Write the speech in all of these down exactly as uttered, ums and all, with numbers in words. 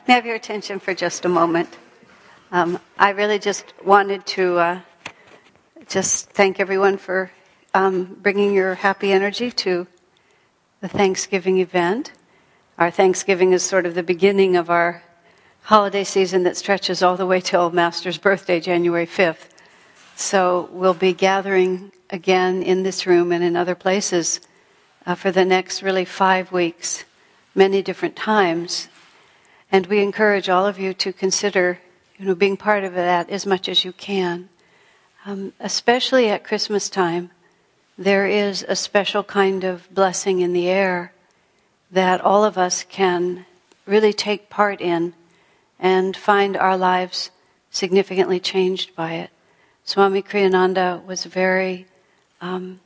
May I have your attention for just a moment? Um, I really just wanted to uh, just thank everyone for um, bringing your happy energy to the Thanksgiving event. Our Thanksgiving is sort of the beginning of our holiday season that stretches all the way till Master's birthday, January fifth. So we'll be gathering again in this room and in other places uh, for the next really five weeks, many different times. And we encourage all of you to consider, you know, being part of that as much as you can. Um, especially at Christmas time, there is a special kind of blessing in the air that all of us can really take part in and find our lives significantly changed by it. Swami Kriyananda was very um,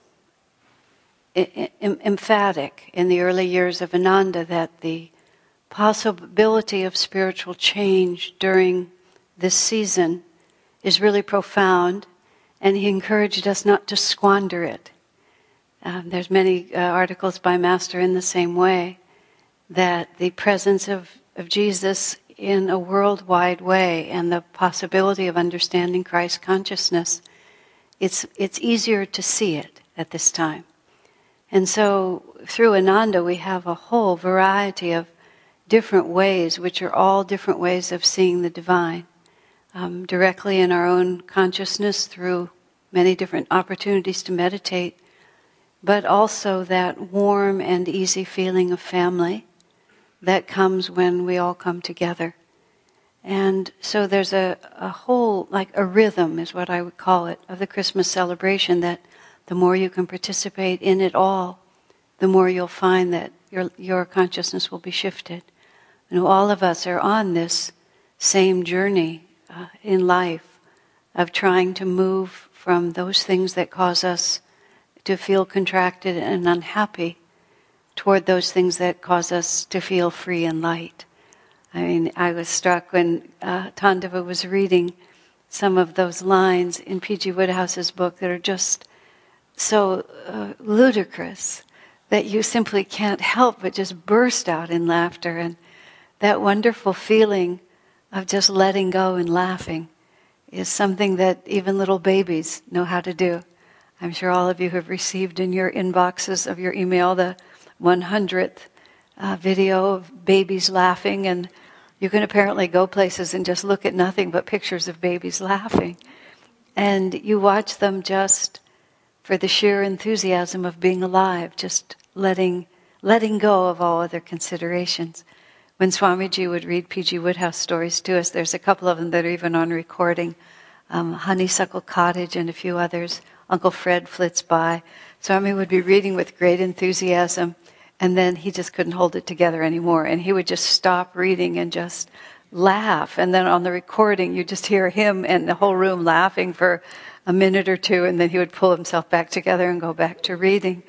I- I- emphatic in the early years of Ananda that the possibility of spiritual change during this season is really profound, and he encouraged us not to squander it. Um, there's many uh, articles by Master in the same way, that the presence of, of Jesus in a worldwide way and the possibility of understanding Christ consciousness, it's it's easier to see it at this time. And so through Ananda we have a whole variety of different ways, which are all different ways of seeing the divine, um, directly in our own consciousness through many different opportunities to meditate, but also that warm and easy feeling of family that comes when we all come together. And so there's a, a whole, like a rhythm is what I would call it, of the Christmas celebration, that the more you can participate in it all, the more you'll find that your your consciousness will be shifted. You know, all of us are on this same journey uh, in life of trying to move from those things that cause us to feel contracted and unhappy toward those things that cause us to feel free and light. I mean, I was struck when uh, Tandava was reading some of those lines in P G Woodhouse's book that are just so uh, ludicrous that you simply can't help but just burst out in laughter. And that wonderful feeling of just letting go and laughing is something that even little babies know how to do. I'm sure all of you have received in your inboxes of your email the one hundredth uh, video of babies laughing, and you can apparently go places and just look at nothing but pictures of babies laughing. And you watch them just for the sheer enthusiasm of being alive, just letting letting go of all other considerations. When Swamiji would read P G Woodhouse stories to us, there's a couple of them that are even on recording, um, Honeysuckle Cottage and a few others. Uncle Fred flits by. Swami would be reading with great enthusiasm, and then he just couldn't hold it together anymore, and he would just stop reading and just laugh. And then on the recording, you just hear him and the whole room laughing for a minute or two, and then he would pull himself back together and go back to reading.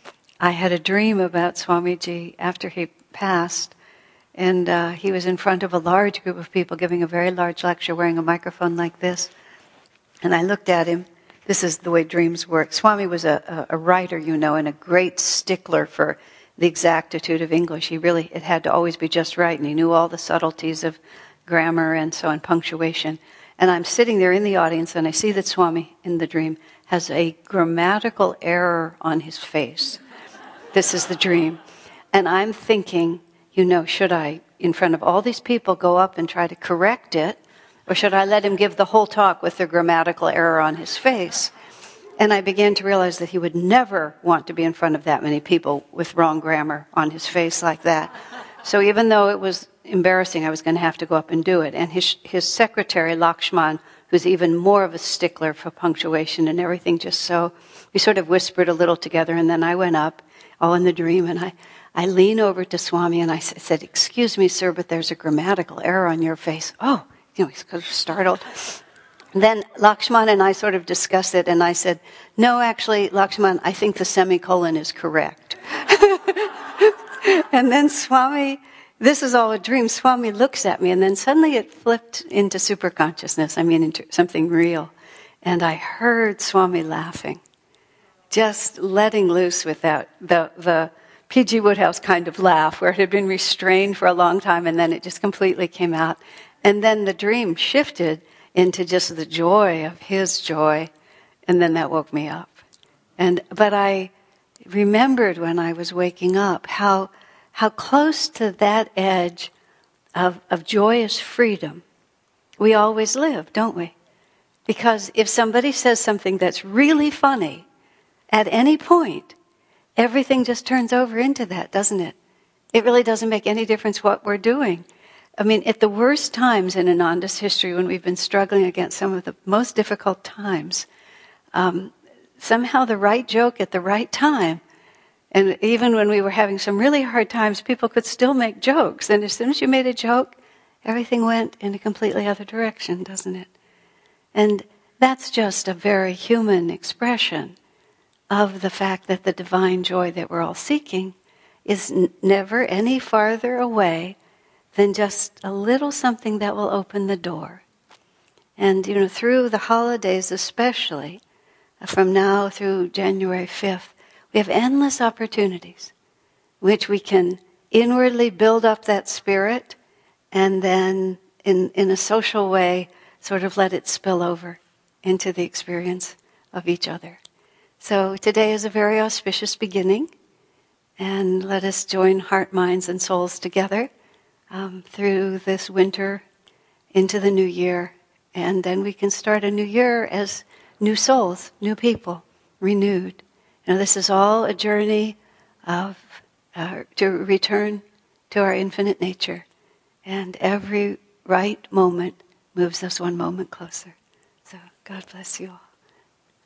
I had a dream about Swamiji after he passed, and uh, he was in front of a large group of people giving a very large lecture, wearing a microphone like this. And I looked at him. This is the way dreams work. Swami was a, a, a writer, you know, and a great stickler for the exactitude of English. He really, it had to always be just right, and he knew all the subtleties of grammar and so on, punctuation. And I'm sitting there in the audience, and I see that Swami, in the dream, has a grammatical error on his face. This is the dream. And I'm thinking, you know, should I, in front of all these people, go up and try to correct it, or should I let him give the whole talk with the grammatical error on his face? And I began to realize that he would never want to be in front of that many people with wrong grammar on his face like that. So even though it was embarrassing, I was going to have to go up and do it. And his his secretary, Lakshman, who's even more of a stickler for punctuation and everything, just so, we sort of whispered a little together, and then I went up, all in the dream, and I, I lean over to Swami and I said, "Excuse me, sir, but there's a grammatical error on your face." Oh, you know, he's kind of startled. Then Lakshman and I sort of discussed it, and I said, "No, actually, Lakshman, I think the semicolon is correct." And then Swami, this is all a dream, Swami looks at me, and then suddenly it flipped into superconsciousness, I mean into something real. And I heard Swami laughing, just letting loose with that, the, the P G Woodhouse kind of laugh, where it had been restrained for a long time and then it just completely came out. And then the dream shifted into just the joy of his joy, and then that woke me up. And but I remembered when I was waking up how how close to that edge of, of joyous freedom we always live, don't we? Because if somebody says something that's really funny, at any point, everything just turns over into that, doesn't it? It really doesn't make any difference what we're doing. I mean, at the worst times in Ananda's history, when we've been struggling against some of the most difficult times, um, somehow the right joke at the right time, and even when we were having some really hard times, people could still make jokes. And as soon as you made a joke, everything went in a completely other direction, doesn't it? And that's just a very human expression of the fact that the divine joy that we're all seeking is n- never any farther away than just a little something that will open the door. And, you know, through the holidays especially, from now through January fifth, we have endless opportunities which we can inwardly build up that spirit and then in, in a social way sort of let it spill over into the experience of each other. So today is a very auspicious beginning, and let us join heart, minds, and souls together um, through this winter into the new year, and then we can start a new year as new souls, new people, renewed. You know, this is all a journey of uh, to return to our infinite nature, and every right moment moves us one moment closer. So God bless you all.